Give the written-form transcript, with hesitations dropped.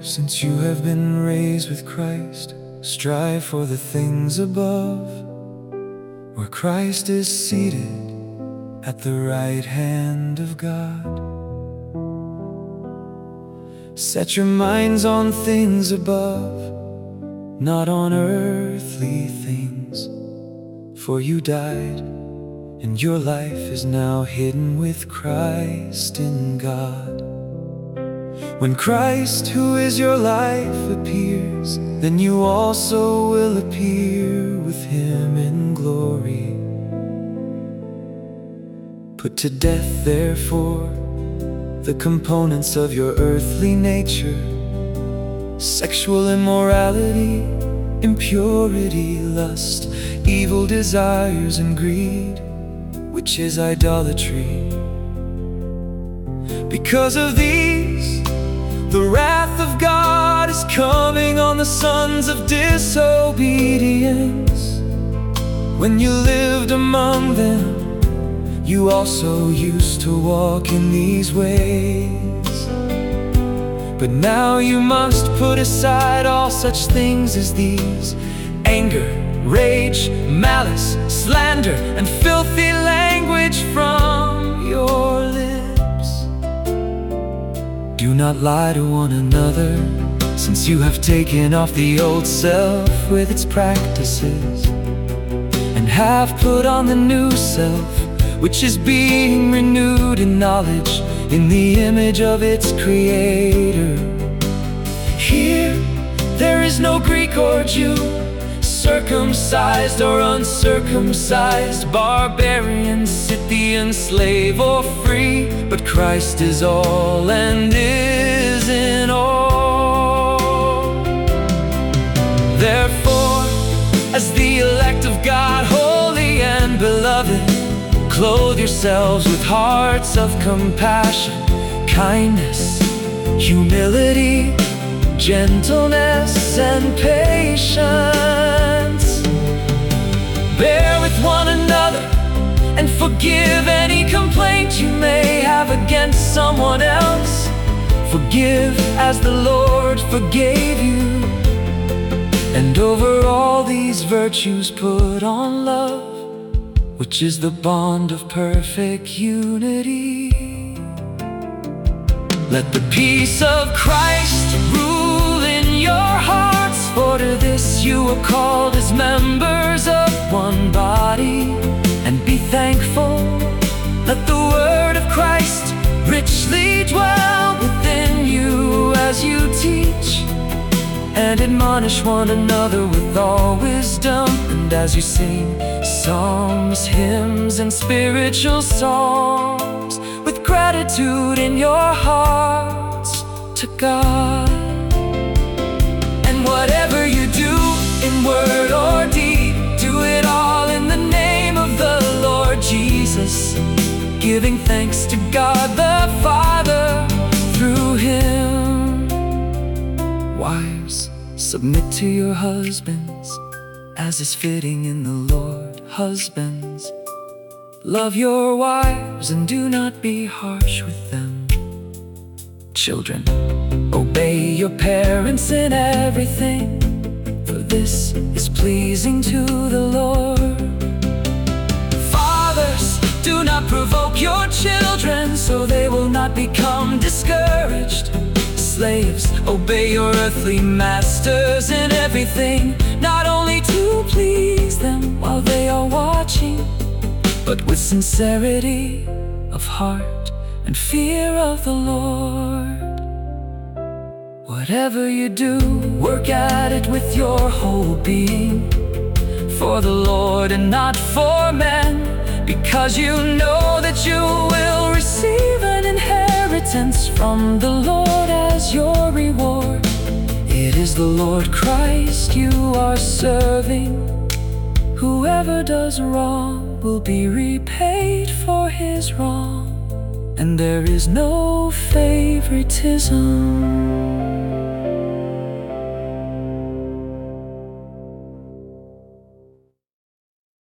Since you have been raised with Christ, strive for the things above, where Christ is seated at the right hand of God. Set your minds on things above, not on earthly things. For you died, and your life is now hidden with Christ in God. When Christ, who is your life, appears, then you also will appear with Him in glory. Put to death, therefore, the components of your earthly nature: sexual immorality, impurity, lust, evil desires, and greed, which is idolatry. Because of these, the wrath of God is coming on the sons of disobedience. When you lived among them, you also used to walk in these ways. But now you must put aside all such things as these: anger, rage, malice, slander, and filthy language from your lips. Do not lie to one another, since you have taken off the old self with its practices, and have put on the new self, which is being renewed in knowledge in the image of its Creator. Here there is no Greek or Jew, circumcised or uncircumcised, barbarian, Scythian, slave or free, but Christ is all and is in all. Therefore, as the elect of God, holy and beloved, clothe yourselves with hearts of compassion, kindness, humility, gentleness, and patience. Bear with one another and forgive any complaint you may have against someone else. Forgive as the Lord forgave you. And over all these virtues put on love, which is the bond of perfect unity. Let the peace of Christ rule in your hearts, for to this you were called as members of one body. And be thankful. Let the word of Christ richly dwell within you as you teach and admonish one another with all wisdom, and as you sing psalms, hymns, and spiritual songs, with gratitude in your hearts to God. And whatever you do, in word or deed, do it all in the name of the Lord Jesus, giving thanks to God the Father through Him. Wives, submit to your husbands, as is fitting in the Lord. Husbands, love your wives and do not be harsh with them. Children, obey your parents in everything, for this is pleasing to the Lord. Fathers, do not provoke your children, so they will not become discouraged. Slaves, obey your earthly masters in everything, not only to please them while they are watching, but with sincerity of heart and fear of the Lord. Whatever you do, work at it with your whole being, for the Lord and not for men, because you know that you will receive an inheritance from the Lord as your reward. It is the Lord Christ you are serving. Whoever does wrong will be repaid for his wrong, and there is no favoritism.